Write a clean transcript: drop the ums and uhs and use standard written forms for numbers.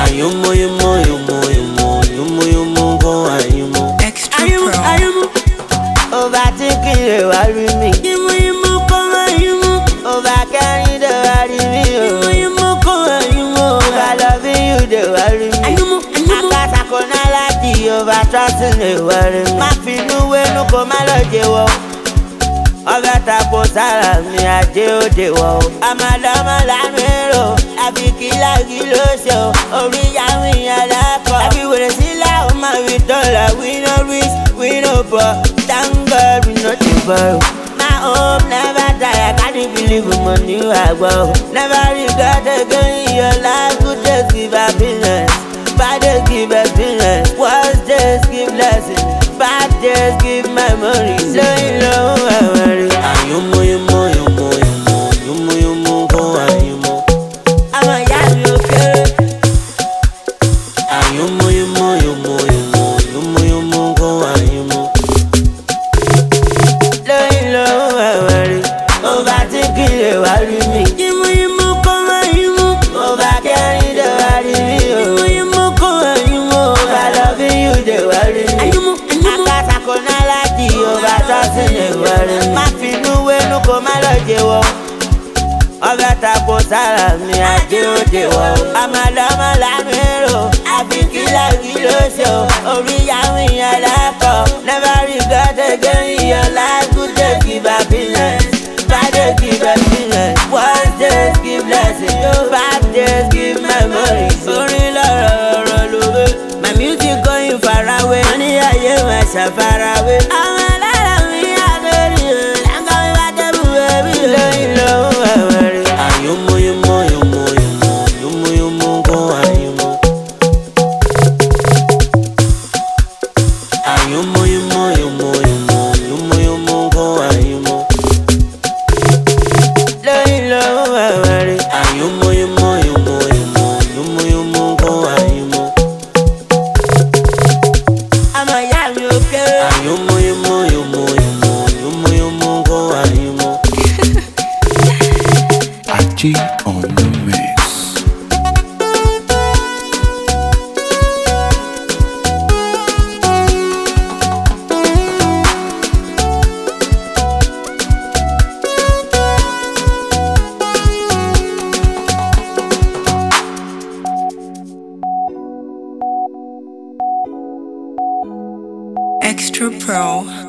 Ayumu, yumu, yumu, yumu, yumu, yumu, go ayumu. Extra Pro. Overtaking the worry me. Yumu, yumu, go ayumu. Overcarrying the worry me. Yumu, yumu, go ayumu. Over loving you the worry me. Akasa kona lati over trusting the worry me. Ma finu we no ko ma lo jewo. Ọbẹ̀ tapo sára mi ajé òde wọ̀ o. Àmàlọ́mọ lámìíràn àfi kìláàgì ló ṣe o. Orí yàwó ìyẹn lẹ́kọ̀ọ́. Àfi wèrè sílẹ̀ ó máa rí dọ́là. We no rich, we no poor. Thank God we no dey borrow. My hope never die. I can't believe money I grow. Never regret again in your life. Good days give happiness. Bad days give experience. Worst days give blessing. Bad days give memories. Lóyún lóhùn ẹ̀wẹ̀rì. Ayumu, yumu, yumu, yumu, yumu, yumu, go ayumu. Àwọn ìyá mi ò kéré. Ayumu, yumu, yumu, yumu, yumu, yumu, go ayumu. Lóyún lóhùn ẹ̀wẹ̀rì. Overtaking lè wá rí mi. Yumu, yumu, go ayumu. Overcarrying lè wá rí mi. Yumu, yumu, go ayumu. Over loving you lè wá rí mi. Akasa kona lati over trusting the worry me. Ma finu we no ko ma lo jewo. Ọbẹ̀ tapo sára mi ajé òde wọ̀ o. Àmàlọ́mọ lámìíràn àfi kìláàgì ló ṣe o. Orí yàwó ìyẹn lẹ́kọ̀ọ́. Never regret again in your life. Good days give happiness. Bad days give experience. Worst days give blessing. Bad days give memories. Orin lọ́rọ̀ ọ̀rọ̀ lówe. My music going far away. Wọ́n ní ayé wọn ṣàfarawé. Àwọn alára mi àgbèrè o. Láńkọ́ mi bá tẹ́bù ẹbí o. Lóyún lóhùn ẹ̀wẹ̀rì. Ayumu, yumu, yumu, yumu, yumu, yumu, go ayumu. Ayumu, yumu, yumu, yumu, yumu, yumu, go ayumu. Lóyún lóhùn ẹ̀wẹ̀rì. Ayumu, yumu, yumu, yumu, yumu, yumu, go ayumu. Àmọ̀ ìyá mi ò kéré. Ayumu, yumu, yumu, yumu, yumu, yumu, go ayumu. Aji on the mix. Extra Pro.